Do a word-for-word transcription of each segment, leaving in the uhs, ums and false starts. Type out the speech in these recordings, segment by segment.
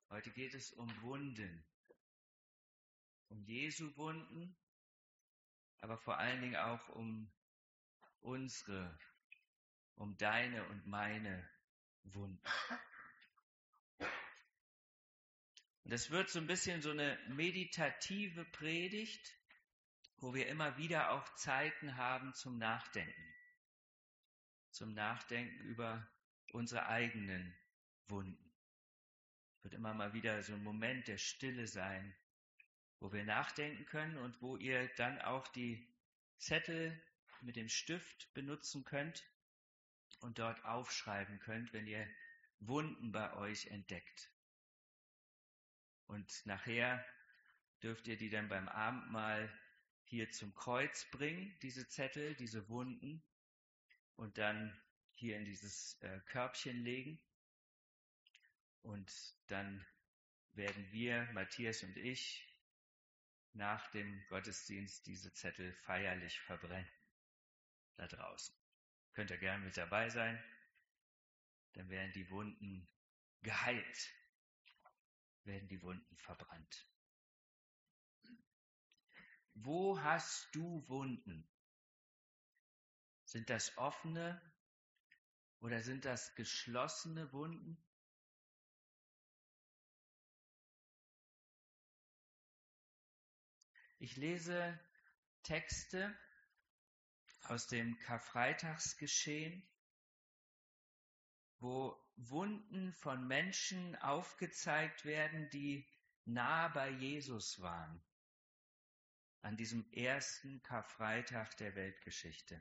Heute geht es um Wunden, um Jesu Wunden, aber vor allen Dingen auch um unsere, um deine und meine Wunden. Und es wird so ein bisschen so eine meditative Predigt, wo wir immer wieder auch Zeiten haben zum Nachdenken, zum Nachdenken über unsere eigenen Wunden. Es wird immer mal wieder so ein Moment der Stille sein, wo wir nachdenken können und wo ihr dann auch die Zettel mit dem Stift benutzen könnt und dort aufschreiben könnt, wenn ihr Wunden bei euch entdeckt. Und nachher dürft ihr die dann beim Abendmahl hier zum Kreuz bringen, diese Zettel, diese Wunden, und dann hier in dieses äh, Körbchen legen. Und dann werden wir, Matthias und ich, nach dem Gottesdienst diese Zettel feierlich verbrennen. Da draußen. Könnt ihr gerne mit dabei sein. Dann werden die Wunden geheilt, werden die Wunden verbrannt. Wo hast du Wunden? Sind das offene oder sind das geschlossene Wunden? Ich lese Texte aus dem Karfreitagsgeschehen, wo Wunden von Menschen aufgezeigt werden, die nah bei Jesus waren, an diesem ersten Karfreitag der Weltgeschichte.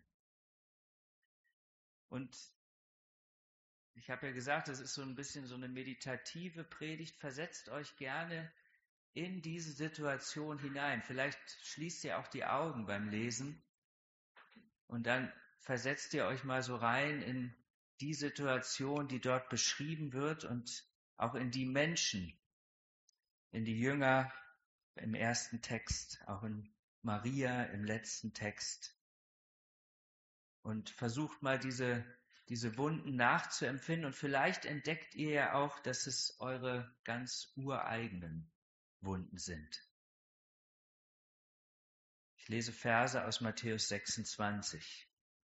Und ich habe ja gesagt, das ist so ein bisschen so eine meditative Predigt. Versetzt euch gerne in diese Situation hinein. Vielleicht schließt ihr auch die Augen beim Lesen und dann versetzt ihr euch mal so rein in die Situation, die dort beschrieben wird und auch in die Menschen, in die Jünger im ersten Text, auch in Maria im letzten Text. Und versucht mal diese, diese Wunden nachzuempfinden und vielleicht entdeckt ihr ja auch, dass es eure ganz ureigenen Wunden sind. Ich lese Verse aus Matthäus sechsundzwanzig.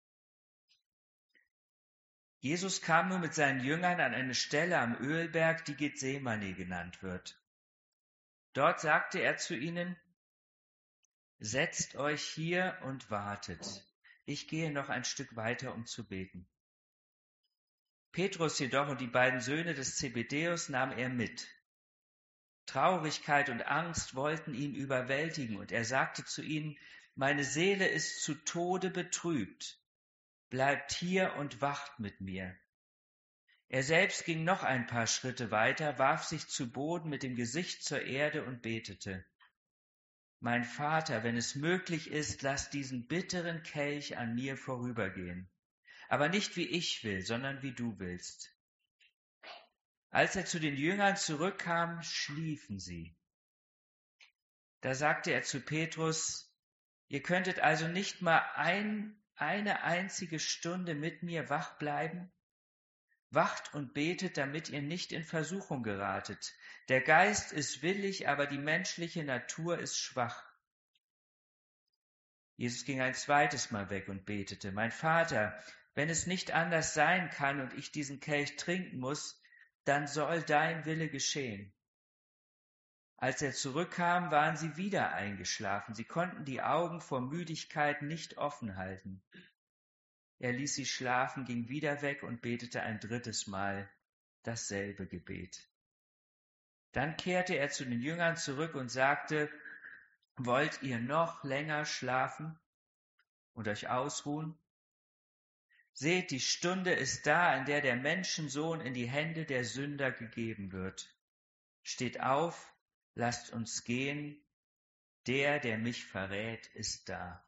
Jesus kam nun mit seinen Jüngern an eine Stelle am Ölberg, die Gethsemane genannt wird. Dort sagte er zu ihnen: Setzt euch hier und wartet. Ich gehe noch ein Stück weiter, um zu beten. Petrus jedoch und die beiden Söhne des Zebedäus nahm er mit. Traurigkeit und Angst wollten ihn überwältigen, und er sagte zu ihnen: Meine Seele ist zu Tode betrübt. Bleibt hier und wacht mit mir. Er selbst ging noch ein paar Schritte weiter, warf sich zu Boden mit dem Gesicht zur Erde und betete: Mein Vater, wenn es möglich ist, lass diesen bitteren Kelch an mir vorübergehen. Aber nicht wie ich will, sondern wie du willst. Als er zu den Jüngern zurückkam, schliefen sie. Da sagte er zu Petrus: Ihr könntet also nicht mal ein, eine einzige Stunde mit mir wach bleiben? Wacht und betet, damit ihr nicht in Versuchung geratet. Der Geist ist willig, aber die menschliche Natur ist schwach. Jesus ging ein zweites Mal weg und betete: Mein Vater, wenn es nicht anders sein kann und ich diesen Kelch trinken muss, dann soll dein Wille geschehen. Als er zurückkam, waren sie wieder eingeschlafen. Sie konnten die Augen vor Müdigkeit nicht offen halten. Er ließ sie schlafen, ging wieder weg und betete ein drittes Mal dasselbe Gebet. Dann kehrte er zu den Jüngern zurück und sagte: Wollt ihr noch länger schlafen und euch ausruhen? Seht, die Stunde ist da, in der der Menschensohn in die Hände der Sünder gegeben wird. Steht auf, lasst uns gehen. Der, der mich verrät, ist da.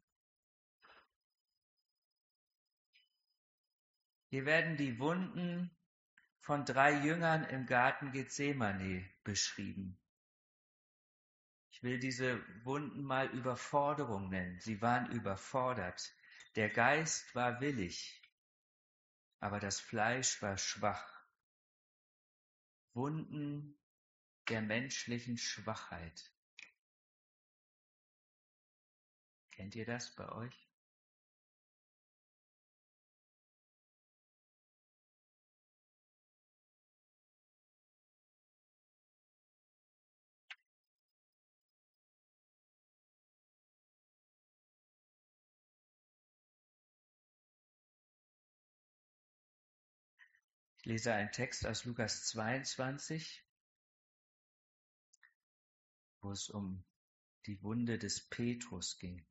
Hier werden die Wunden von drei Jüngern im Garten Gethsemane beschrieben. Ich will diese Wunden mal Überforderung nennen. Sie waren überfordert. Der Geist war willig, aber das Fleisch war schwach. Wunden der menschlichen Schwachheit. Kennt ihr das bei euch? Ich lese einen Text aus Lukas zweiundzwanzig, wo es um die Wunde des Petrus ging.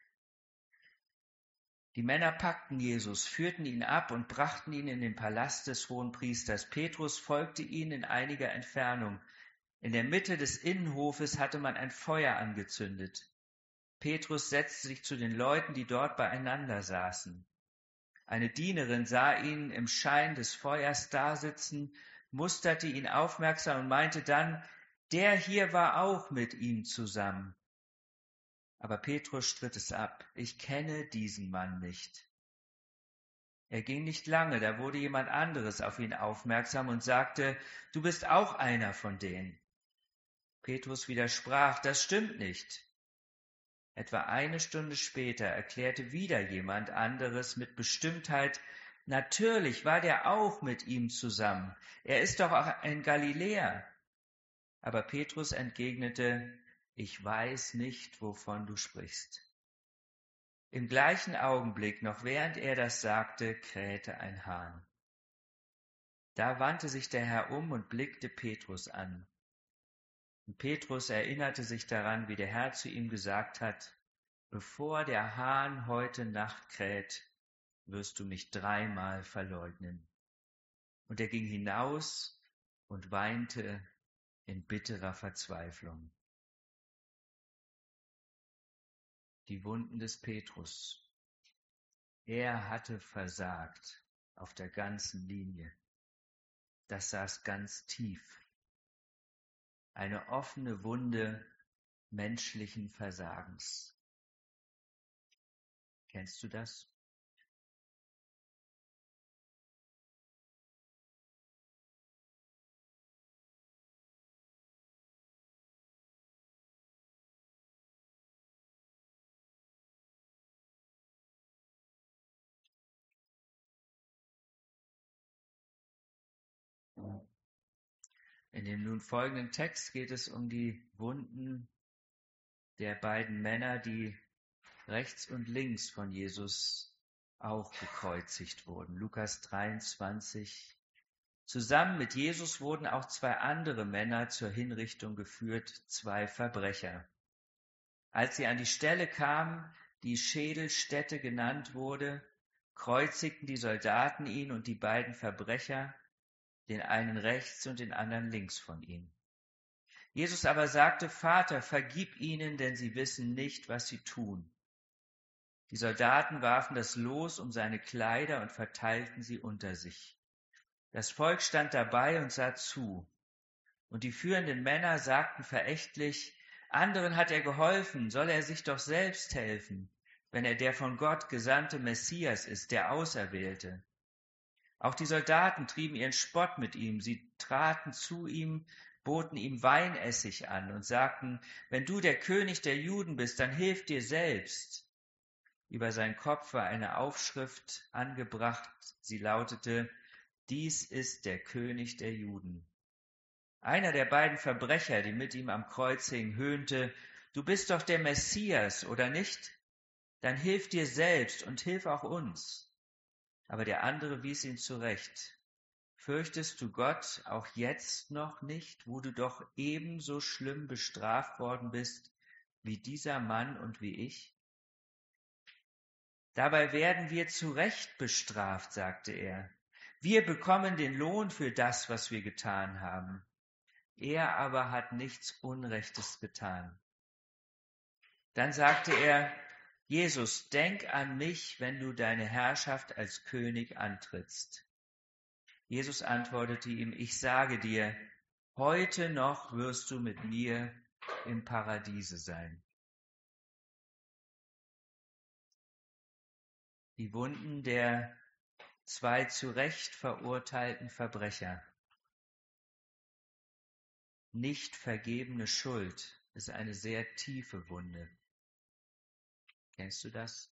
Die Männer packten Jesus, führten ihn ab und brachten ihn in den Palast des Hohenpriesters. Petrus folgte ihnen in einiger Entfernung. In der Mitte des Innenhofes hatte man ein Feuer angezündet. Petrus setzte sich zu den Leuten, die dort beieinander saßen. Eine Dienerin sah ihn im Schein des Feuers dasitzen, musterte ihn aufmerksam und meinte dann, der hier war auch mit ihm zusammen. Aber Petrus stritt es ab. Ich kenne diesen Mann nicht. Er ging nicht lange, da wurde jemand anderes auf ihn aufmerksam und sagte, du bist auch einer von denen. Petrus widersprach, das stimmt nicht. Etwa eine Stunde später erklärte wieder jemand anderes mit Bestimmtheit, natürlich war der auch mit ihm zusammen. Er ist doch auch ein Galiläer. Aber Petrus entgegnete, ich weiß nicht, wovon du sprichst. Im gleichen Augenblick, noch während er das sagte, krähte ein Hahn. Da wandte sich der Herr um und blickte Petrus an. Und Petrus erinnerte sich daran, wie der Herr zu ihm gesagt hat, bevor der Hahn heute Nacht kräht, wirst du mich dreimal verleugnen. Und er ging hinaus und weinte in bitterer Verzweiflung. Die Wunden des Petrus. Er hatte versagt auf der ganzen Linie. Das saß ganz tief. Eine offene Wunde menschlichen Versagens. Kennst du das? In dem nun folgenden Text geht es um die Wunden der beiden Männer, die rechts und links von Jesus auch gekreuzigt wurden. Lukas dreiundzwanzig. Zusammen mit Jesus wurden auch zwei andere Männer zur Hinrichtung geführt, zwei Verbrecher. Als sie an die Stelle kamen, die Schädelstätte genannt wurde, kreuzigten die Soldaten ihn und die beiden Verbrecher, den einen rechts und den anderen links von ihm. Jesus aber sagte, Vater, vergib ihnen, denn sie wissen nicht, was sie tun. Die Soldaten warfen das Los um seine Kleider und verteilten sie unter sich. Das Volk stand dabei und sah zu. Und die führenden Männer sagten verächtlich, anderen hat er geholfen, soll er sich doch selbst helfen, wenn er der von Gott gesandte Messias ist, der Auserwählte. Auch die Soldaten trieben ihren Spott mit ihm. Sie traten zu ihm, boten ihm Weinessig an und sagten, wenn du der König der Juden bist, dann hilf dir selbst. Über seinen Kopf war eine Aufschrift angebracht, sie lautete, dies ist der König der Juden. Einer der beiden Verbrecher, die mit ihm am Kreuz hingen, höhnte, du bist doch der Messias, oder nicht? Dann hilf dir selbst und hilf auch uns. Aber der andere wies ihn zurecht. Fürchtest du Gott auch jetzt noch nicht, wo du doch ebenso schlimm bestraft worden bist, wie dieser Mann und wie ich? Dabei werden wir zu Recht bestraft, sagte er. Wir bekommen den Lohn für das, was wir getan haben. Er aber hat nichts Unrechtes getan. Dann sagte er, Jesus, denk an mich, wenn du deine Herrschaft als König antrittst. Jesus antwortete ihm, ich sage dir, heute noch wirst du mit mir im Paradiese sein. Die Wunden der zwei zu Recht verurteilten Verbrecher. nicht vergebene Schuld ist eine sehr tiefe Wunde. Kennst du das?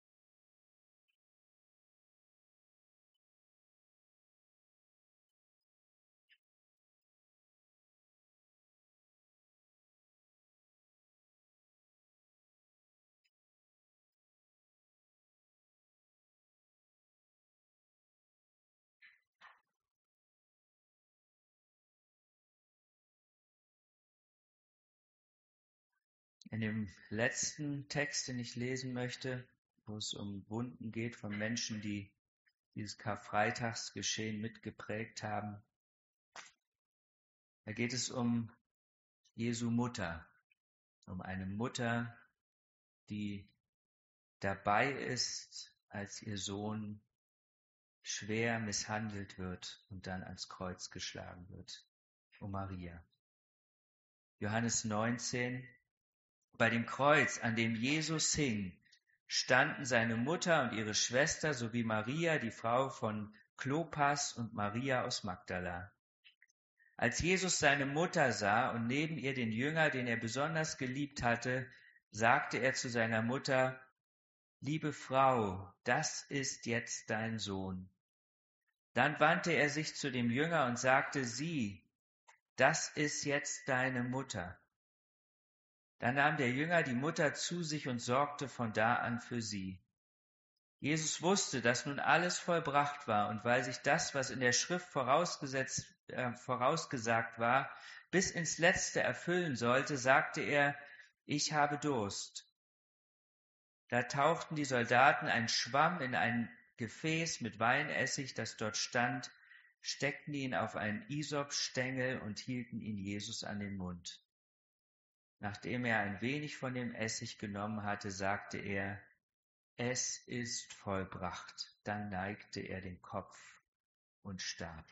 In dem letzten Text, den ich lesen möchte, wo es um Wunden geht von Menschen, die dieses Karfreitagsgeschehen mitgeprägt haben, da geht es um Jesu Mutter, um eine Mutter, die dabei ist, als ihr Sohn schwer misshandelt wird und dann ans Kreuz geschlagen wird, um Maria. Johannes neunzehn. Bei dem Kreuz, an dem Jesus hing, standen seine Mutter und ihre Schwester sowie Maria, die Frau von Klopas, und Maria aus Magdala. Als Jesus seine Mutter sah und neben ihr den Jünger, den er besonders geliebt hatte, sagte er zu seiner Mutter: Liebe Frau, das ist jetzt dein Sohn. Dann wandte er sich zu dem Jünger und sagte: Sieh, das ist jetzt deine Mutter. Da nahm der Jünger die Mutter zu sich und sorgte von da an für sie. Jesus wusste, dass nun alles vollbracht war, und weil sich das, was in der Schrift vorausgesetzt, äh, vorausgesagt war, bis ins Letzte erfüllen sollte, sagte er: Ich habe Durst. Da tauchten die Soldaten einen Schwamm in ein Gefäß mit Weinessig, das dort stand, steckten ihn auf einen Isopstängel und hielten ihn Jesus an den Mund. Nachdem er ein wenig von dem Essig genommen hatte, sagte er: Es ist vollbracht. Dann neigte er den Kopf und starb.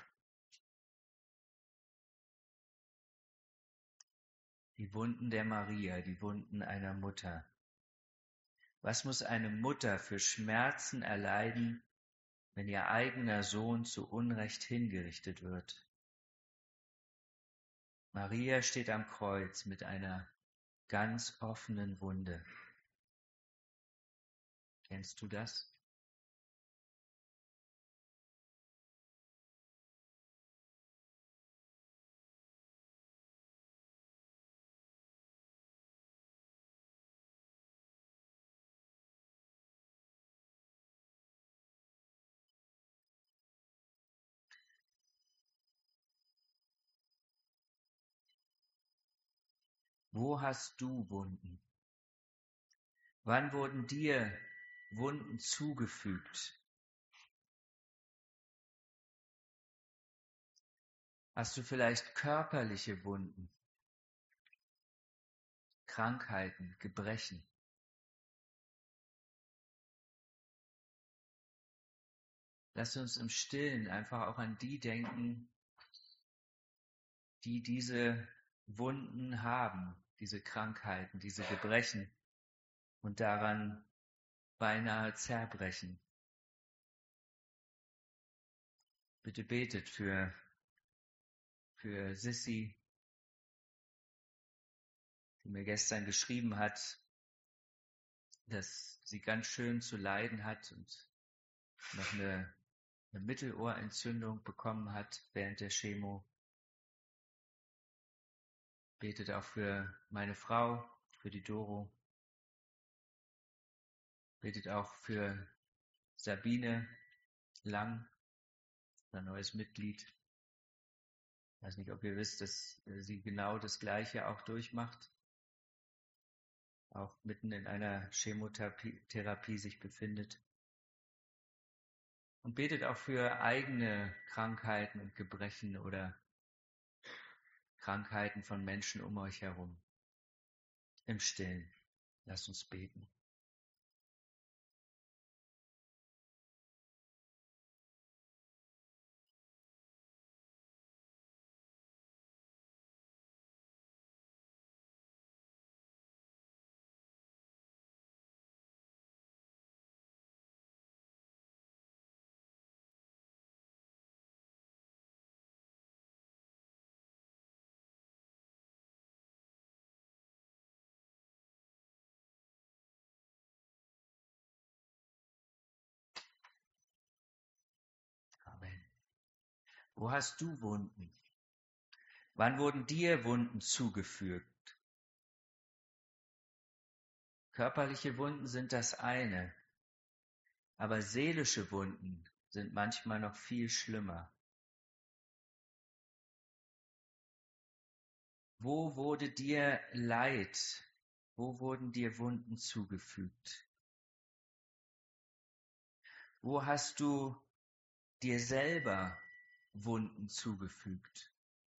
Die Wunden der Maria, die Wunden einer Mutter. Was muss eine Mutter für Schmerzen erleiden, wenn ihr eigener Sohn zu Unrecht hingerichtet wird? Maria steht am Kreuz mit einer ganz offenen Wunde. Kennst du das? Wo hast du Wunden? Wann wurden dir Wunden zugefügt? Hast du vielleicht körperliche Wunden, Krankheiten, Gebrechen? Lass uns im Stillen einfach auch an die denken, die diese Wunden haben, diese Krankheiten, diese Gebrechen und daran beinahe zerbrechen. Bitte betet für, für Sissi, die mir gestern geschrieben hat, dass sie ganz schön zu leiden hat und noch eine, eine Mittelohrentzündung bekommen hat während der Chemo. Betet auch für meine Frau, für die Doro. Betet auch für Sabine Lang, unser neues Mitglied. Ich weiß nicht, ob ihr wisst, dass sie genau das Gleiche auch durchmacht, auch mitten in einer Chemotherapie Therapie sich befindet. Und betet auch für eigene Krankheiten und Gebrechen oder Krankheiten von Menschen um euch herum. Im Stillen. Lasst uns beten. Wo hast du Wunden? Wann wurden dir Wunden zugefügt? Körperliche Wunden sind das eine, aber seelische Wunden sind manchmal noch viel schlimmer. Wo wurde dir Leid? Wo wurden dir Wunden zugefügt? Wo hast du dir selber Wunden zugefügt?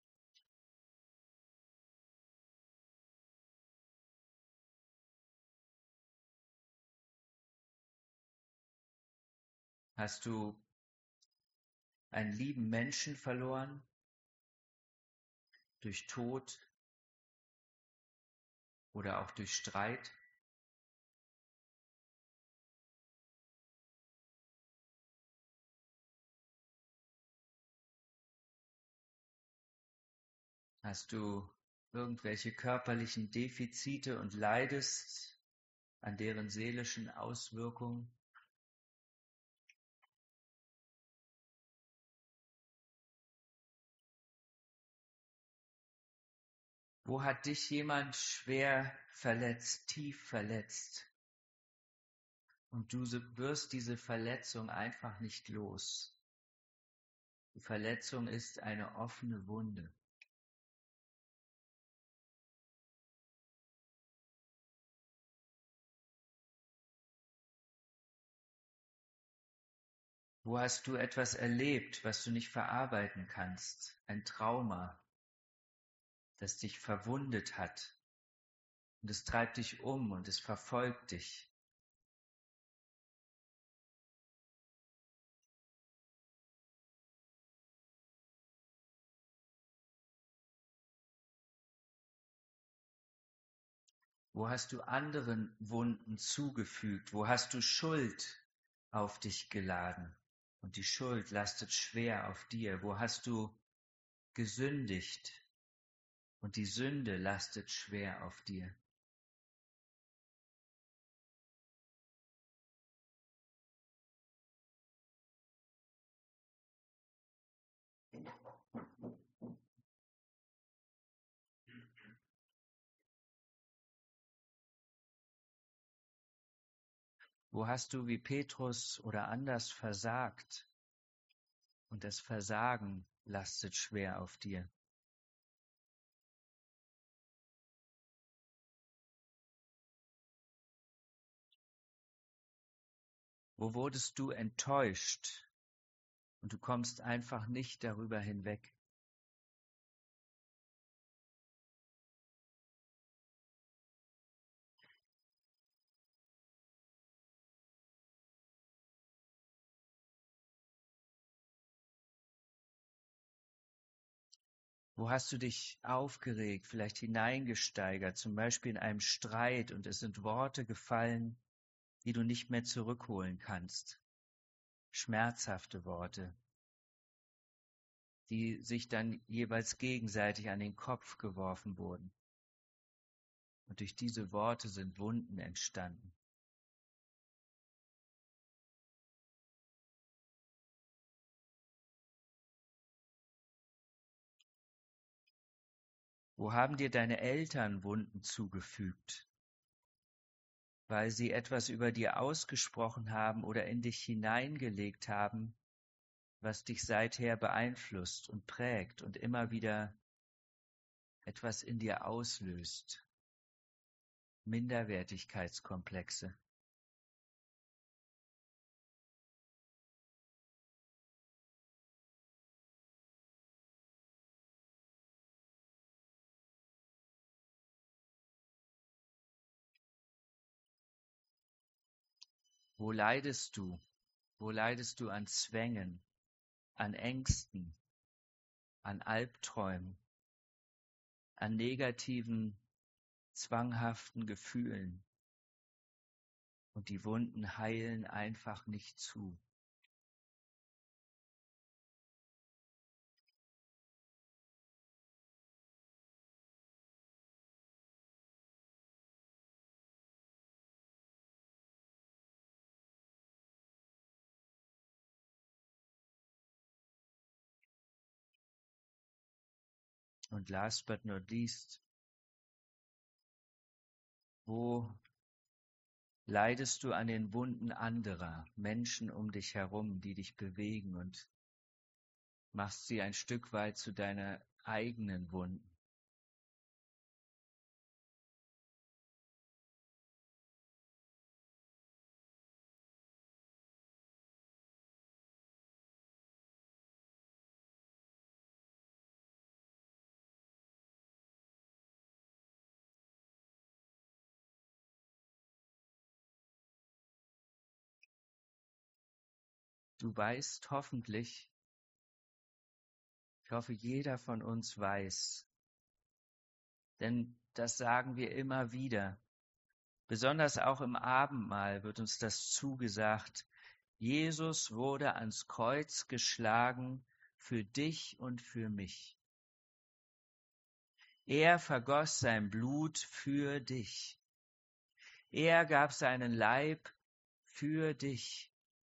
Hast du einen lieben Menschen verloren durch Tod oder auch durch Streit? Hast du irgendwelche körperlichen Defizite und leidest an deren seelischen Auswirkungen? Wo hat dich jemand schwer verletzt, tief verletzt? Und du wirst diese Verletzung einfach nicht los. Die Verletzung ist eine offene Wunde. Wo hast du etwas erlebt, was du nicht verarbeiten kannst? Ein Trauma, das dich verwundet hat. Und es treibt dich um und es verfolgt dich. Wo hast du anderen Wunden zugefügt? Wo hast du Schuld auf dich geladen? Und die Schuld lastet schwer auf dir. Wo hast du gesündigt? Und die Sünde lastet schwer auf dir. Wo hast du wie Petrus oder anders versagt? Und das Versagen lastet schwer auf dir. Wo wurdest du enttäuscht? Und du kommst einfach nicht darüber hinweg. Wo hast du dich aufgeregt, vielleicht hineingesteigert, zum Beispiel in einem Streit und es sind Worte gefallen, die du nicht mehr zurückholen kannst. Schmerzhafte Worte, die sich dann jeweils gegenseitig an den Kopf geworfen wurden. Und durch diese Worte sind Wunden entstanden. Wo haben dir deine Eltern Wunden zugefügt, weil sie etwas über dir ausgesprochen haben oder in dich hineingelegt haben, was dich seither beeinflusst und prägt und immer wieder etwas in dir auslöst? Minderwertigkeitskomplexe. Wo leidest du? Wo leidest du an Zwängen, an Ängsten, an Albträumen, an negativen, zwanghaften Gefühlen? Und die Wunden heilen einfach nicht zu. Und last but not least, wo leidest du an den Wunden anderer, Menschen um dich herum, die dich bewegen und machst sie ein Stück weit zu deiner eigenen Wunden? Du weißt hoffentlich, ich hoffe, jeder von uns weiß, denn das sagen wir immer wieder. Besonders auch im Abendmahl wird uns das zugesagt. Jesus wurde ans Kreuz geschlagen für dich und für mich. Er vergoss sein Blut für dich. Er gab seinen Leib für dich.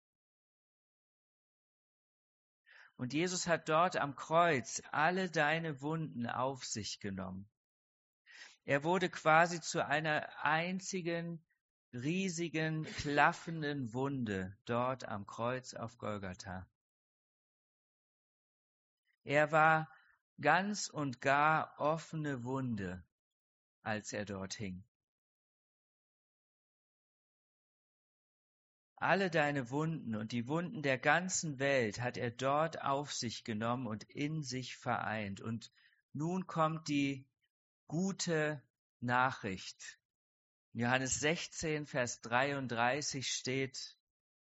Und Jesus hat dort am Kreuz alle deine Wunden auf sich genommen. Er wurde quasi zu einer einzigen, riesigen, klaffenden Wunde dort am Kreuz auf Golgatha. Er war ganz und gar offene Wunde, als er dort hing. Alle deine Wunden und die Wunden der ganzen Welt hat er dort auf sich genommen und in sich vereint. Und nun kommt die gute Nachricht. In Johannes sechzehn, Vers dreiunddreißig steht: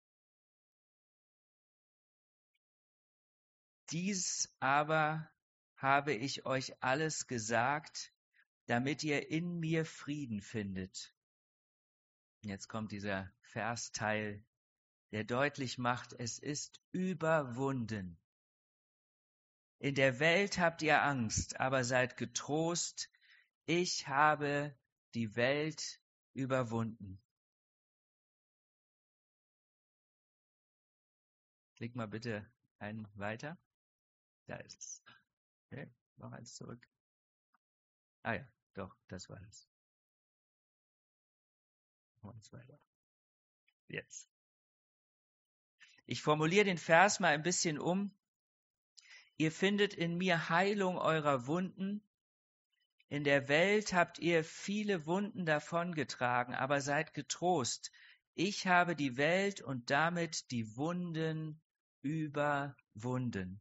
Dies aber habe ich euch alles gesagt, damit ihr in mir Frieden findet. Jetzt kommt dieser Versteil, der deutlich macht, es ist überwunden. In der Welt habt ihr Angst, aber seid getrost, ich habe die Welt überwunden. Klick mal bitte einen weiter. Da ist es. Okay, noch eins zurück. Ah ja, doch, das war es. Noch eins weiter. Jetzt. Ich formuliere den Vers mal ein bisschen um. Ihr findet in mir Heilung eurer Wunden. In der Welt habt ihr viele Wunden davongetragen, aber seid getrost. Ich habe die Welt und damit die Wunden überwunden.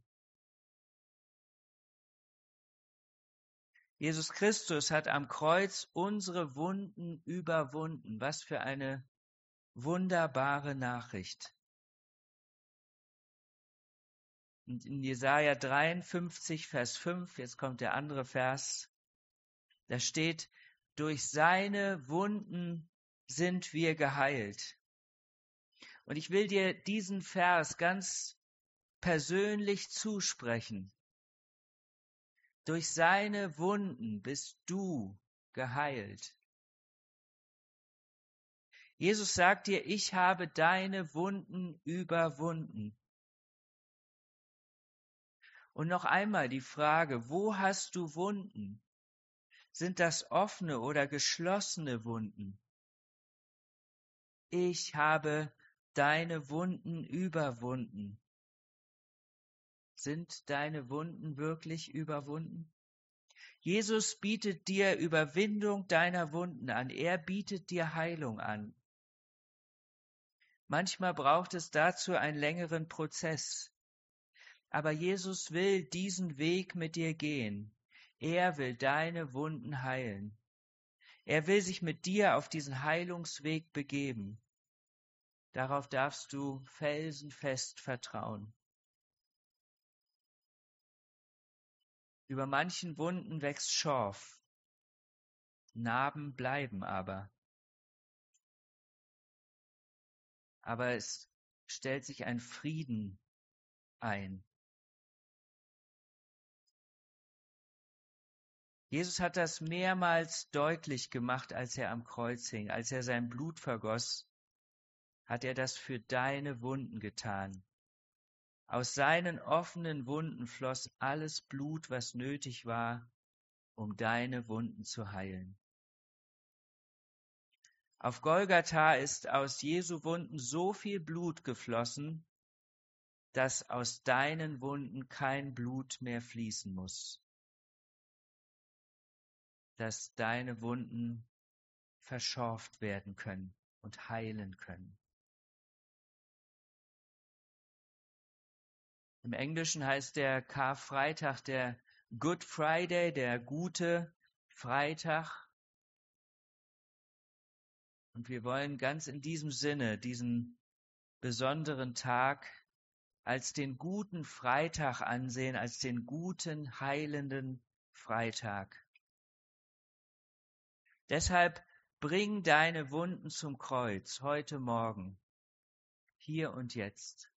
Jesus Christus hat am Kreuz unsere Wunden überwunden. Was für eine wunderbare Nachricht. Und in Jesaja dreiundfünfzig, Vers fünf, jetzt kommt der andere Vers, da steht, durch seine Wunden sind wir geheilt. Und ich will dir diesen Vers ganz persönlich zusprechen. Durch seine Wunden bist du geheilt. Jesus sagt dir, ich habe deine Wunden überwunden. Und noch einmal die Frage, wo hast du Wunden? Sind das offene oder geschlossene Wunden? Ich habe deine Wunden überwunden. Sind deine Wunden wirklich überwunden? Jesus bietet dir Überwindung deiner Wunden an. Er bietet dir Heilung an. Manchmal braucht es dazu einen längeren Prozess. Aber Jesus will diesen Weg mit dir gehen. Er will deine Wunden heilen. Er will sich mit dir auf diesen Heilungsweg begeben. Darauf darfst du felsenfest vertrauen. Über manchen Wunden wächst Schorf. Narben bleiben aber. Aber es stellt sich ein Frieden ein. Jesus hat das mehrmals deutlich gemacht, als er am Kreuz hing, als er sein Blut vergoss, hat er das für deine Wunden getan. Aus seinen offenen Wunden floss alles Blut, was nötig war, um deine Wunden zu heilen. Auf Golgatha ist aus Jesu Wunden so viel Blut geflossen, dass aus deinen Wunden kein Blut mehr fließen muss, dass deine Wunden verschorft werden können und heilen können. Im Englischen heißt der Karfreitag der Good Friday, der gute Freitag. Und wir wollen ganz in diesem Sinne diesen besonderen Tag als den guten Freitag ansehen, als den guten, heilenden Freitag. Deshalb bring deine Wunden zum Kreuz heute Morgen, hier und jetzt.